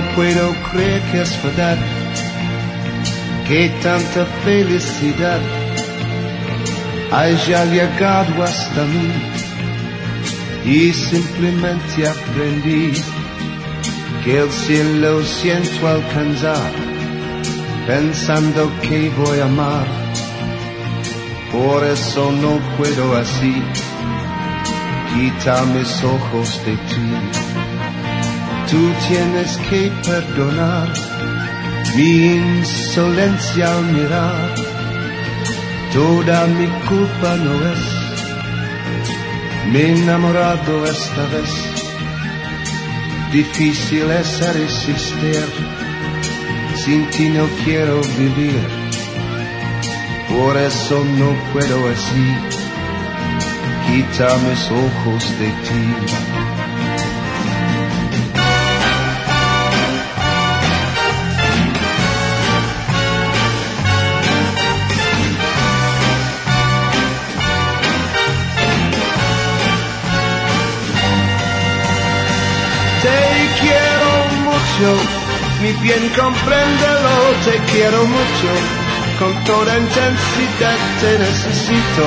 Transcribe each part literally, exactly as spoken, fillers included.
puedo creer que es verdad, que tanta felicidad haya llegado hasta mí, y simplemente aprendí que el cielo siento alcanzar, pensando que voy a amar. Por eso no puedo así quitar mis ojos de ti. Tú tienes que perdonar mi insolencia al mirar. Toda mi culpa no es, me he enamorado esta vez. Difícil es resistir, sin ti no quiero vivir. Por eso no puedo así quitar mis ojos de ti. Te quiero mucho, mi bien compréndelo, te quiero mucho, con toda intensidad te necesito,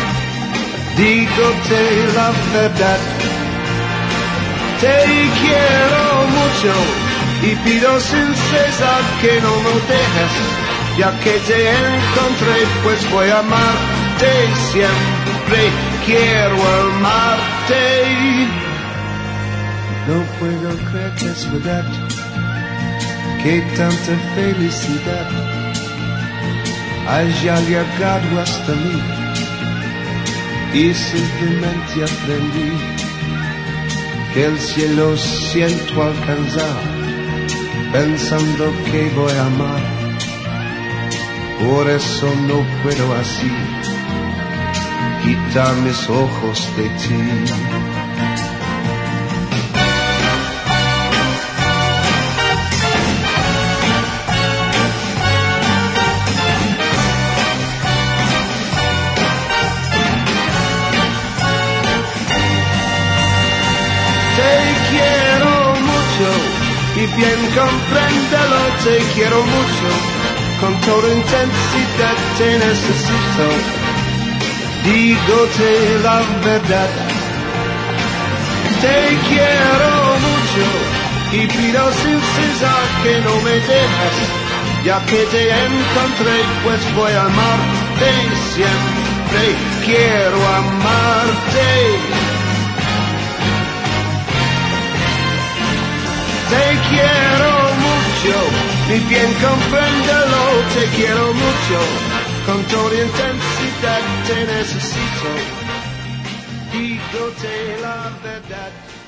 dígote la verdad. Te quiero mucho y pido sin cesar que no me dejes, ya que te encontré pues voy a amarte siempre, quiero amarte. No puedo creer que es verdad, que tanta felicidad haya llegado hasta mí, y simplemente aprendí que el cielo siento alcanzar, pensando que voy a amar. Por eso no puedo así quitar mis ojos de ti. Y bien compréndelo, te quiero mucho, con toda intensidad te necesito, dígote la verdad. Te quiero mucho y pido sin cesar que no me dejes, ya que te encontré pues voy a amarte siempre, quiero amarte. Te quiero mucho, mi bien compréndelo, te quiero mucho, con toda intensidad te necesito, dígote la verdad.